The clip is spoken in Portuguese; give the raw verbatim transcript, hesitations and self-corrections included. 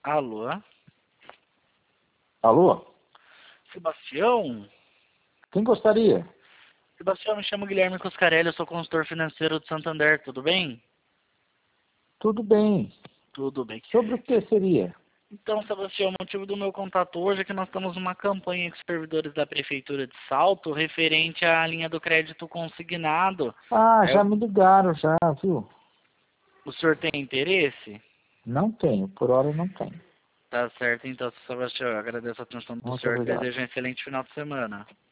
Alô? Alô? Sebastião? Quem gostaria? Sebastião, me chamo Guilherme Coscarelli, eu sou consultor financeiro do Santander, tudo bem? Tudo bem. Tudo bem. Sobre o que seria? Então, Sebastião, o motivo do meu contato hoje é que nós estamos numa campanha com os servidores da Prefeitura de Salto referente à linha do crédito consignado. Ah, Aí já eu- me ligaram já, viu? O senhor tem interesse? Não tenho, por hora não tenho. Tá certo, então, Sebastião, eu agradeço a atenção do Muito senhor e obrigado. desejo um excelente final de semana.